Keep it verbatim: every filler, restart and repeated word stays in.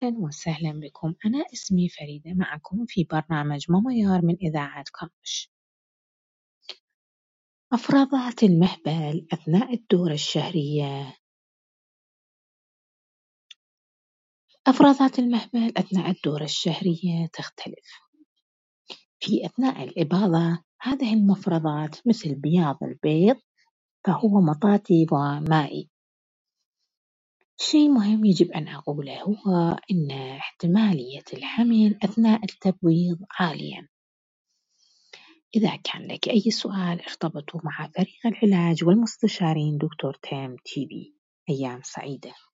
أهلا وسهلا بكم. أنا اسمي فريدة معكم في برنامج ماما يار من إذاعة كامش. مفرزات المهبل أثناء الدورة الشهرية. أفرازات المهبل أثناء الدورة الشهرية تختلف. في أثناء الإباضة هذه المفرزات مثل بياض البيض فهو مطاطي ومائي. شيء مهم يجب أن أقوله هو أن احتمالية الحمل أثناء التبويض عالية. إذا كان لك أي سؤال ارتبطوا مع فريق العلاج والمستشارين دكتور تيم تي بي. أيام سعيدة.